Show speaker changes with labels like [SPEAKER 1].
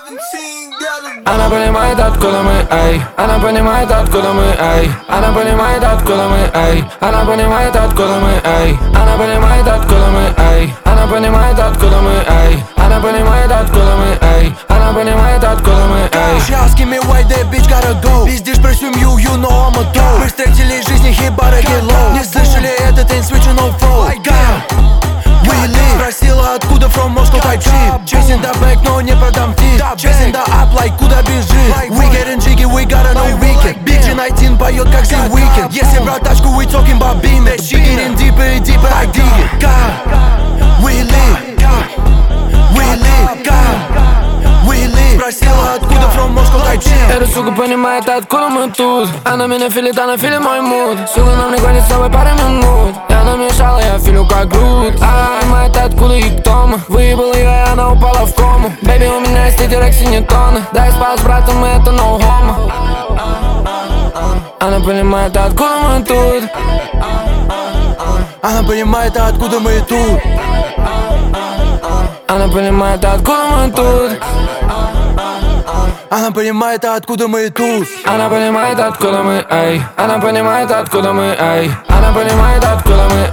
[SPEAKER 1] Она понимает, откуда мы, эй. Она понимает, откуда мы, эй. Она понимает, откуда мы, эй. Она понимает, откуда мы, эй. Она понимает, откуда мы, эй. Она понимает, откуда мы, эй. Она понимает, откуда мы, эй. Она понимает, откуда мы, эй.
[SPEAKER 2] She asking me why that bitch gotta go. Пиздишь про семью, you know I'm a dog. Мы встретились в жизни, хибара get low. Не слышали этот ain't switching no flow. We live. Спросила откуда from Moscow type shit. Chasing the back, но не продам фит. Chasing the up like куда бежит. We getting jiggy, we gotta know weekend. Big G19 поет как The Weeknd. Если брать тачку, we talking about beam it. We getting deeper and deeper, I dig it. God, we live. We live. God, we live. Спросила откуда from Moscow type shit.
[SPEAKER 1] Эта сука понимает, откуда мы тут. Она меня филит, она филит мой муд. Сука нам не хватит с собой пары минут. Я намешала, я филю как груд. Она понимает, откуда и кто мы. Выебал ее, и она упала в кому. Бэби, у меня есть эти рексинетоны. Да, я спал с братом, и это no homo. Она понимает, откуда мы тут.
[SPEAKER 2] Она понимает, откуда мы тут.
[SPEAKER 1] Она понимает, откуда мы тут.
[SPEAKER 2] Она понимает, откуда мы тут.
[SPEAKER 1] Она понимает, откуда мы, эй. Она понимает, откуда мы, эй. Она понимает, откуда мы,